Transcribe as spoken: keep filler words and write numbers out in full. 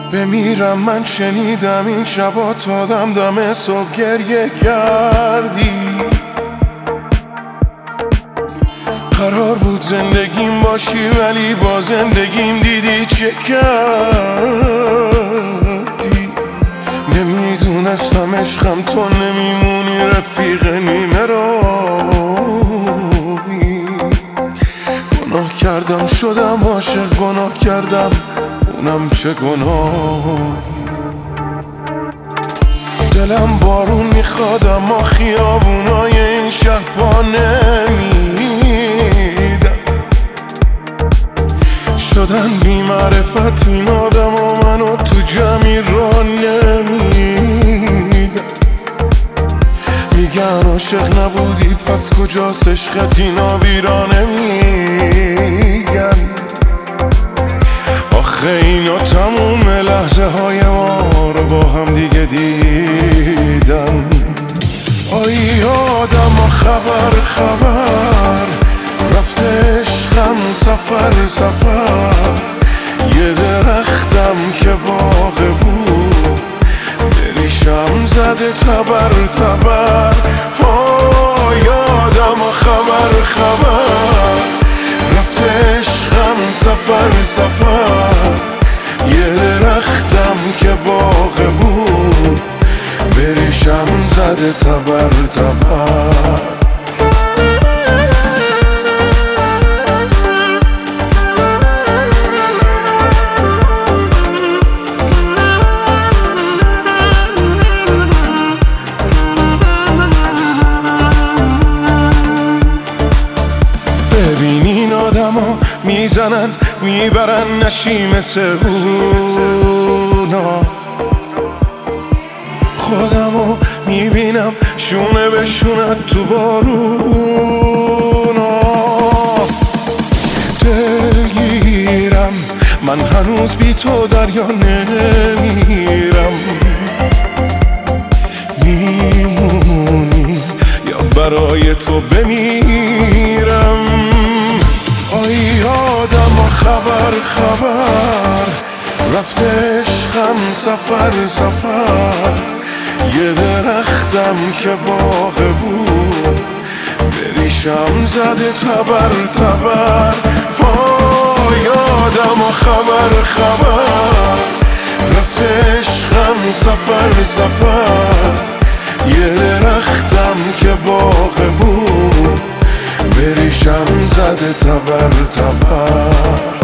بمیرم من شنیدم این شبا تا دم دم صبح گریه کردی. قرار بود زندگیم باشی ولی با زندگیم دیدی چه کردی. نمیدونستم عشقم تو نمیمونی رفیق نیمه راهی. گناه کردم شدم عاشق، گناه کردم اونم چه گناهی. دلم بارون میخواد اما خیابونای این شهر پا نمیدم. شدن بی معرفت این آدم و منو تو جمعی را نمیدم. میگن عاشق نبودی پس کجاست عشقت، اینا بیرا نمیگن. آخه اینا تموم لحظه های ما رو با هم دیگه دیدن. آی آدم خبر خبر رفته عشقم سفر سفر. یه درختم که باغ بود دریشم زده تبر تبر. آی آدم خبر خبر رفته عشقم سفر سفر. یه درختم که باغ بود بریشم زده تبر تبر. ببینین آدما میزنن میبرن نشیم سهونا. خودمو میبینم شونه به شونه تو بارونا. دلگیرم من هنوز بی تو دریا نمیرم. میمونی یا برای تو بمیرم. آی آدم خبر خبر رفته عشقم سفر سفر. یه درختم که باغ بود بریشم زده تبر تبر. آی آدم خبر خبر رفته عشقم سفر سفر. یه درختم که باغ بود بریشم زده تبر تبر.